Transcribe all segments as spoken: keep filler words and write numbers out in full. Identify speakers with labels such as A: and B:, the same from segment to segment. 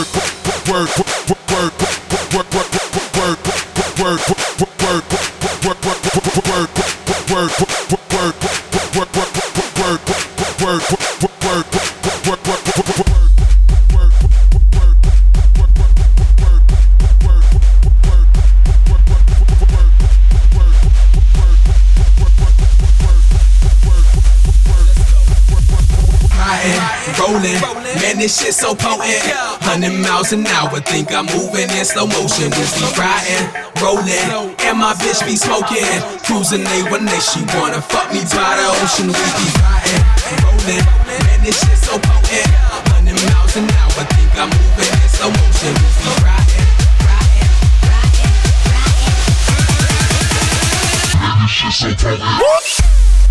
A: Rolling, man, this shit so potent. Hundred miles an hour, think I'm moving in slow motion. We be riding, rolling, and my bitch be smoking. Cruising A one A, she wanna fuck me by the ocean. We be riding, rolling, man, this shit so potent. Hundred miles an hour, think I'm moving in slow motion. We be riding, riding, riding, riding. Man, this shit so potent.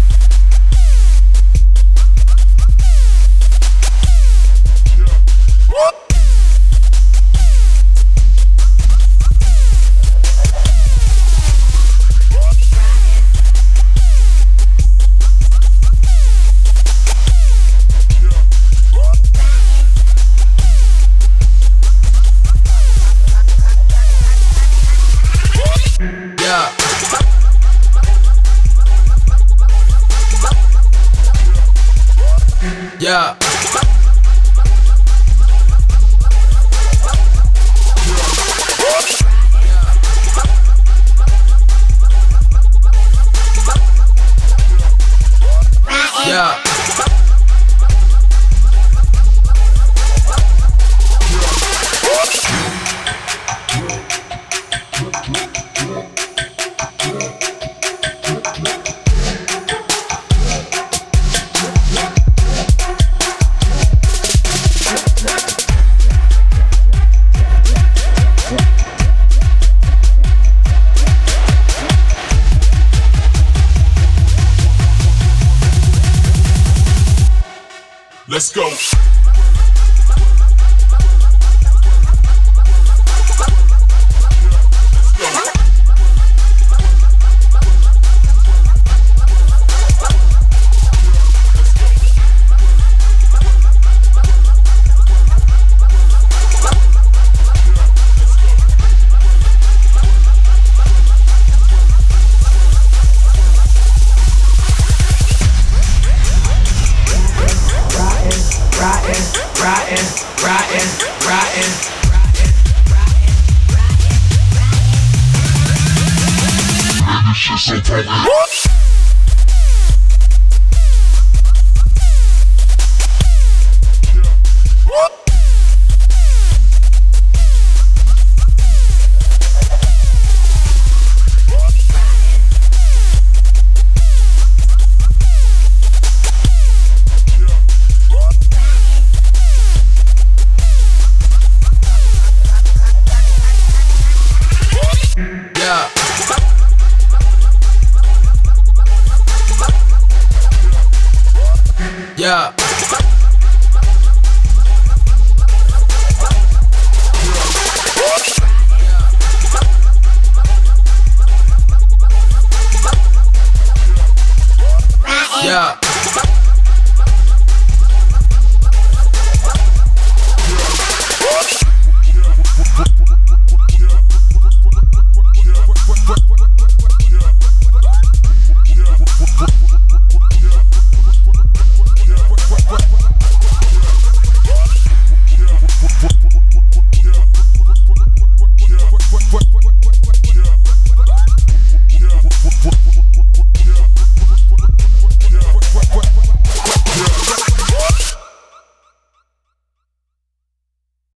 A: Yeah. Yeah. Let's go. Riding, riding, riding, riding, riding, riding. Man, this shit so potent.